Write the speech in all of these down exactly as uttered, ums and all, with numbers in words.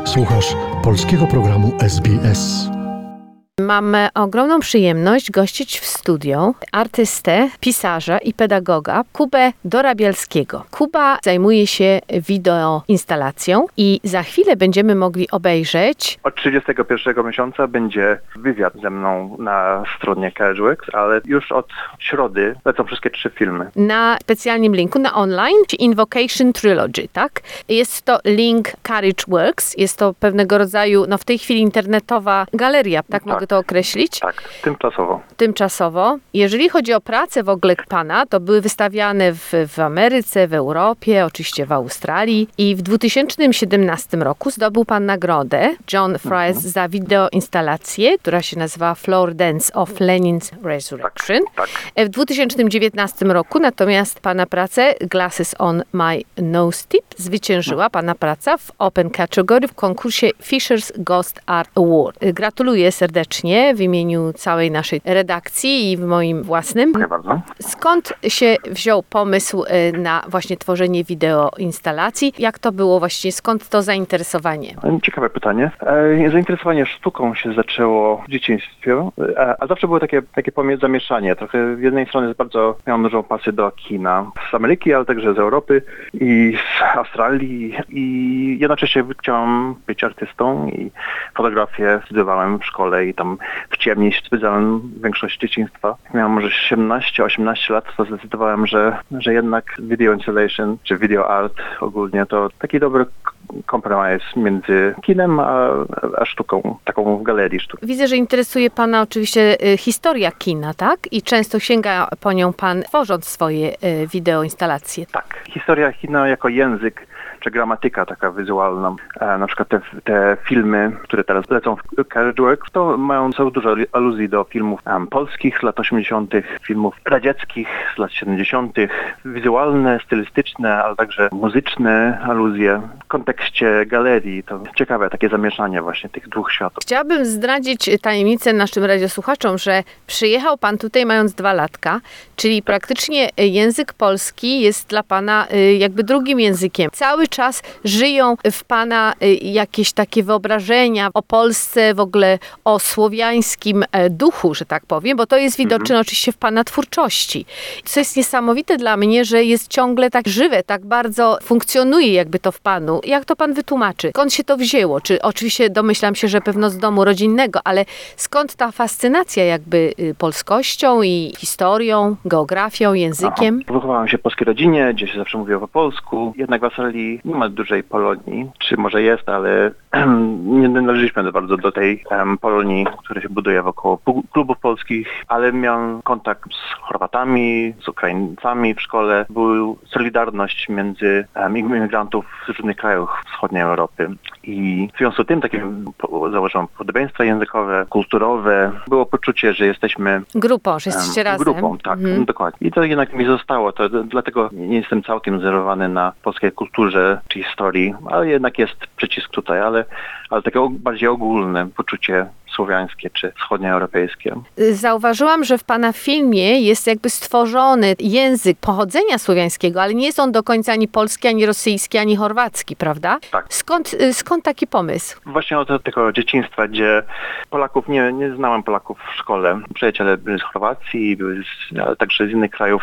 Słuchasz polskiego programu S B S. Mam ogromną przyjemność gościć w studio artystę, pisarza i pedagoga Kubę Dorabialskiego. Kuba zajmuje się wideoinstalacją i za chwilę będziemy mogli obejrzeć. Od trzydziestego pierwszego miesiąca będzie wywiad ze mną na stronie CageWorks, ale już od środy lecą wszystkie trzy filmy. Na specjalnym linku, na online, Invocation Trilogy, tak? Jest to link CageWorks, jest to pewnego rodzaju, no w tej chwili internetowa galeria, tak, tak. Mogę to określić? Tak, tymczasowo. Tymczasowo. Jeżeli chodzi o pracę w ogóle pana, to były wystawiane w, w Ameryce, w Europie, oczywiście w Australii i w dwa tysiące siedemnastym roku zdobył pan nagrodę John Fries mhm. za wideoinstalację, która się nazywa Floor Dance of Lenin's Resurrection. Tak, tak. W dwa tysiące dziewiętnastym roku natomiast pana pracę Glasses on My Nose Tip zwyciężyła mhm. pana praca w Open Category w konkursie Fisher's Ghost Art Award. Gratuluję serdecznie w imieniu całej naszej redakcji i w moim własnym. Dziękuję bardzo. Skąd się wziął pomysł na właśnie tworzenie wideoinstalacji? Jak to było właściwie? Skąd to zainteresowanie? Ciekawe pytanie. Zainteresowanie sztuką się zaczęło w dzieciństwie, a zawsze było takie, takie pomiędzy zamieszanie. Trochę z jednej strony bardzo miałem dużą pasję do kina z Ameryki, ale także z Europy i z Australii i jednocześnie chciałem być artystą i fotografię studiowałem w szkole i tam w ciemni spędzałem większość dzieciństwa. Jak miałem może siedemnaście osiemnaście lat, to zdecydowałem, że, że jednak video installation, czy video art ogólnie to taki dobry kompromis między kinem a, a sztuką, taką w galerii sztuki. Widzę, że interesuje pana oczywiście y, historia kina, tak? I często sięga po nią pan, tworząc swoje y, wideoinstalacje. Tak. Historia kina jako język, czy gramatyka taka wizualna. E, na przykład te, te filmy, które teraz lecą w CageWorks, to mają są dużo aluzji do filmów um, polskich z lat osiemdziesiątych, filmów radzieckich z lat siedemdziesiątych, wizualne, stylistyczne, ale także muzyczne aluzje w kontekście galerii. To ciekawe takie zamieszanie właśnie tych dwóch światów. Chciałabym zdradzić tajemnicę naszym radiosłuchaczom, że przyjechał pan tutaj mając dwa latka, czyli praktycznie język polski jest dla pana jakby drugim językiem. Cały czas żyją w pana jakieś takie wyobrażenia o Polsce, w ogóle o słowiańskim duchu, że tak powiem, bo to jest widoczne mhm. oczywiście w pana twórczości. Co jest niesamowite dla mnie, że jest ciągle tak żywe, tak bardzo funkcjonuje jakby to w panu. Jak to pan wytłumaczy? Skąd się to wzięło? Czy oczywiście domyślam się, że pewno z domu rodzinnego, ale skąd ta fascynacja jakby polskością i historią, geografią, językiem? Aha. Wychowałem się w polskiej rodzinie, gdzie się zawsze mówiło po polsku. Jednak w Australii nie ma dużej Polonii, czy może jest, ale nie należyliśmy bardzo do tej um, Polonii, która się buduje wokół klubów polskich, ale miałem kontakt z Chorwatami, z Ukraińcami w szkole. Była solidarność między um, imigrantów z różnych krajów wschodniej Europy. I w związku z tym takim założyłem podobieństwa językowe, kulturowe. Było poczucie, że jesteśmy grupą, że jesteście um, razem. Grupą, tak, mhm. dokładnie. I to jednak mi zostało. To, dlatego nie jestem całkiem zerowany na polskiej kulturze czy historii, ale jednak jest przycisk tutaj, ale, ale takie bardziej ogólne poczucie słowiańskie czy wschodnioeuropejskie. Zauważyłam, że w pana filmie jest jakby stworzony język pochodzenia słowiańskiego, ale nie jest on do końca ani polski, ani rosyjski, ani chorwacki, prawda? Tak. Skąd, skąd taki pomysł? Właśnie od tego dzieciństwa, gdzie Polaków, nie, nie znałem Polaków w szkole. Przyjaciele byli z Chorwacji, byli z, ale także z innych krajów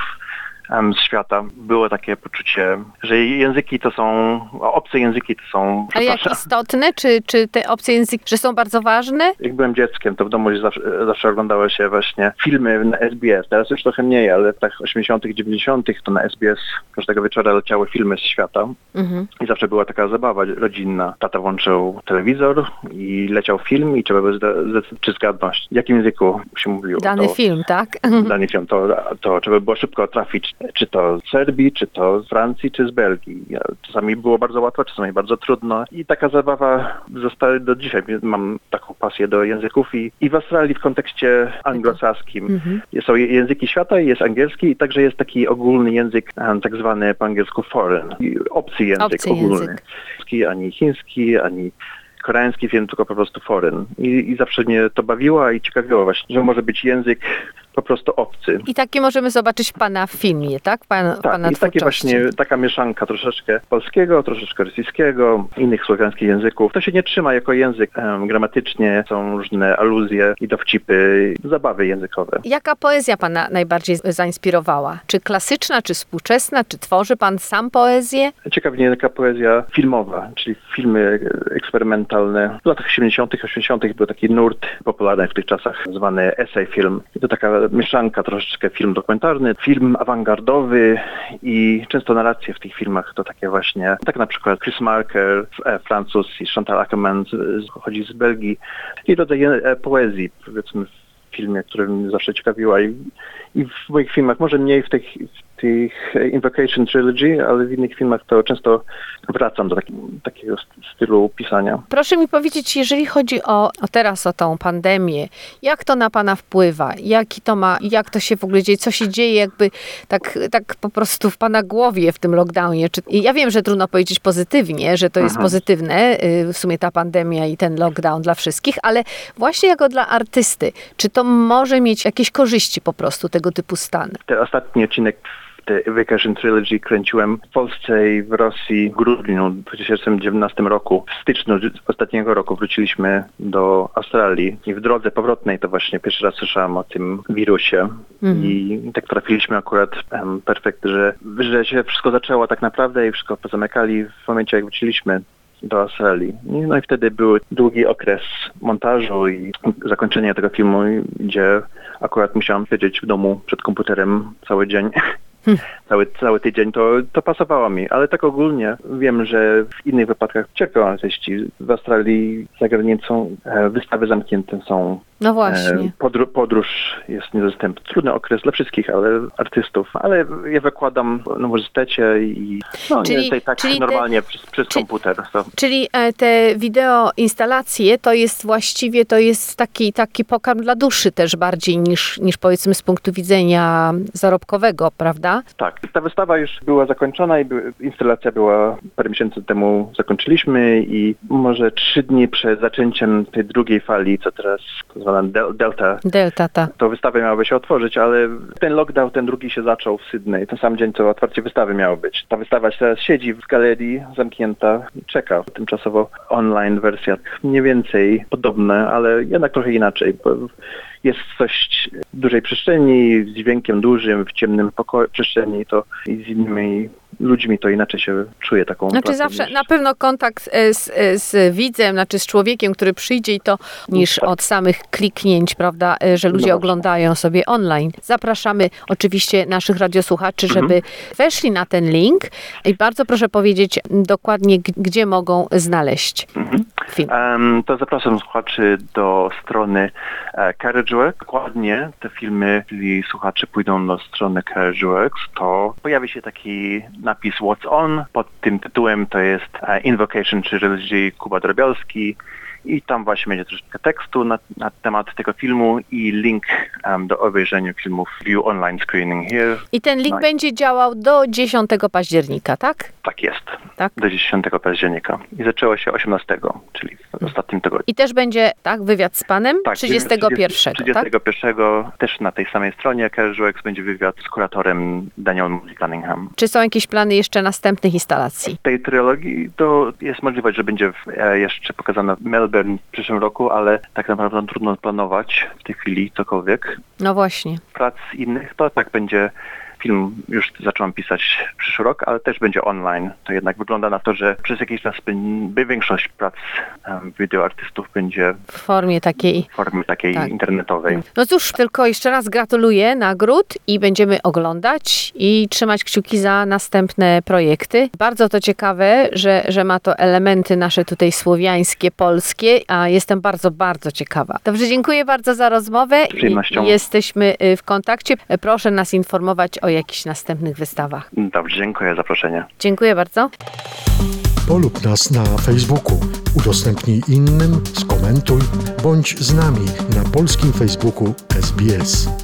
z świata. Było takie poczucie, że języki to są, obce języki to są... Ale jak istotne? Czy, czy te obce języki, że są bardzo ważne? Jak byłem dzieckiem, to w domu zawsze, zawsze oglądało się właśnie filmy na S B S. Teraz już trochę mniej, ale w tak osiemdziesiątych, dziewięćdziesiątych to na S B S każdego wieczora leciały filmy z świata. Mhm. I zawsze była taka zabawa rodzinna. Tata włączył telewizor i leciał film i trzeba było zdecydać, czy zgadnąć, w jakim języku się mówiło. Dany to, film, tak? Dany film, to, to trzeba było szybko trafić, czy to z Serbii, czy to z Francji, czy z Belgii. Czasami było bardzo łatwo, czasami bardzo trudno. I taka zabawa została do dzisiaj. Mam taką pasję do języków i, i w Australii w kontekście anglosaskim. Mhm. Są języki świata, jest angielski i także jest taki ogólny język, tak zwany po angielsku foreign. Obcy język Obcy ogólny. Język. Ani chiński, ani koreański film, tylko po prostu foreign. I, I zawsze mnie to bawiło i ciekawiło właśnie, że może być język po prostu obcy. I takie możemy zobaczyć pana w filmie, tak? Pan, Tak, pana i takie twórczości. właśnie, taka mieszanka troszeczkę polskiego, troszeczkę rosyjskiego, innych słowiańskich języków. To się nie trzyma jako język em, gramatycznie, są różne aluzje i dowcipy, zabawy językowe. Jaka poezja pana najbardziej zainspirowała? Czy klasyczna, czy współczesna? Czy tworzy pan sam poezję? Ciekawi mnie taka poezja filmowa, czyli filmy eksperymentalne. W latach siedemdziesiątych, osiemdziesiątych był taki nurt popularny w tych czasach, zwany essay film. I to taka mieszanka, troszeczkę film dokumentarny, film awangardowy i często narracje w tych filmach to takie właśnie, tak na przykład Chris Marker, e, Francuz i Chantal Akerman z, pochodzi z Belgii. I rodzaj e, poezji, powiedzmy, w filmie, która mnie zawsze ciekawiła i, i w moich filmach, może mniej w tych, w tych Invocation Trilogy, ale w innych filmach to często wracam do taki, takiego stylu pisania. Proszę mi powiedzieć, jeżeli chodzi o, o teraz, o tą pandemię, jak to na pana wpływa? Jaki to ma, jak to się w ogóle dzieje? Co się dzieje jakby tak, tak po prostu w pana głowie w tym lockdownie? Czy, ja wiem, że trudno powiedzieć pozytywnie, że to jest Mhm. pozytywne, y, w sumie ta pandemia i ten lockdown dla wszystkich, ale właśnie jako dla artysty, czy to może mieć jakieś korzyści po prostu tego typu stan? Ten ostatni odcinek The Vacation Trilogy kręciłem w Polsce i w Rosji w grudniu dwa tysiące dziewiętnastym roku. W styczniu ostatniego roku wróciliśmy do Australii i w drodze powrotnej to właśnie pierwszy raz słyszałem o tym wirusie. Mhm. I tak trafiliśmy akurat um, perfekt, że, że się wszystko zaczęło tak naprawdę i wszystko pozamykali w momencie, jak wróciliśmy do Australii. No i wtedy był długi okres montażu i zakończenia tego filmu, gdzie akurat musiałam siedzieć w domu przed komputerem cały dzień. Hmm. Cały, cały tydzień to, to pasowało mi, ale tak ogólnie wiem, że w innych wypadkach cierpią artyści. W Australii, za granicą e, wystawy zamknięte są. No właśnie. E, podru- podróż jest niedostępna. Trudny okres dla wszystkich, ale artystów. Ale ja wykładam na uniwersytecie i no, Czyli- nie, tak czyli te- normalnie przez, przez czy- komputer. To. Czyli e, te wideo instalacje to jest właściwie to jest taki, taki pokarm dla duszy też bardziej niż, niż powiedzmy z punktu widzenia zarobkowego, prawda? Tak, ta wystawa już była zakończona i by, instalacja była parę miesięcy temu zakończyliśmy i może trzy dni przed zaczęciem tej drugiej fali, co teraz zwana del, Delta, Delta ta. to wystawa miałaby się otworzyć, ale ten lockdown, ten drugi się zaczął w Sydney. Ten sam dzień, co otwarcie wystawy miało być. Ta wystawa teraz siedzi w galerii, zamknięta, czeka. Tymczasowo online wersja mniej więcej podobna, ale jednak trochę inaczej. Bo jest coś w dużej przestrzeni, z dźwiękiem dużym, w ciemnym pokoju, przestrzeni, to i z innymi ludźmi to inaczej się czuje taką Znaczy pracę zawsze niż- na pewno kontakt e, z, e, z widzem, znaczy z człowiekiem, który przyjdzie i to niż Tak. od samych kliknięć, prawda, e, że ludzie właśnie. oglądają sobie online. Zapraszamy oczywiście naszych radiosłuchaczy, Mhm. żeby weszli na ten link i bardzo proszę powiedzieć dokładnie, g- gdzie mogą znaleźć Mhm. film. Um, to zapraszam słuchaczy do strony e, CarriageWorks. Dokładnie te filmy, jeżeli słuchacze pójdą na stronę CarriageWorks, to pojawi się taki napis What's On. Pod tym tytułem to jest e, Invocation Trilogy Kuba Drobialski i tam właśnie będzie troszeczkę tekstu na, na temat tego filmu i link um, do obejrzenia filmów View Online Screening Here. I ten link no i- będzie działał do dziesiątego października, tak? Tak jest. Tak. Do dziesiątego października. I zaczęło się osiemnastego, czyli w ostatnim tygodniu. I też będzie, tak, wywiad z panem trzydziestego pierwszego, tak? trzydziestego pierwszego też na tej samej stronie CarriageWorks będzie wywiad z kuratorem Danielem Cunningham. Czy są jakieś plany jeszcze następnych instalacji? W tej trylogii to jest możliwość, że będzie w, e, jeszcze pokazana w Melbourne w przyszłym roku, ale tak naprawdę trudno planować w tej chwili cokolwiek. No właśnie. Prac innych to tak będzie. Film już zacząłem pisać przyszły rok, ale też będzie online. To jednak wygląda na to, że przez jakiś czas by większość prac um, wideoartystów będzie W formie takiej. w formie takiej Tak. internetowej. No cóż, tylko jeszcze raz gratuluję nagród i będziemy oglądać i trzymać kciuki za następne projekty. Bardzo to ciekawe, że, że ma to elementy nasze tutaj słowiańskie, polskie, a jestem bardzo, bardzo ciekawa. Dobrze, dziękuję bardzo za rozmowę. Z przyjemnością. I jesteśmy y, w kontakcie. Proszę nas informować o jakichś następnych wystawach. Dobrze, dziękuję za zaproszenie. Dziękuję bardzo. Polub nas na Facebooku, udostępnij innym, skomentuj, bądź z nami na polskim Facebooku S B S.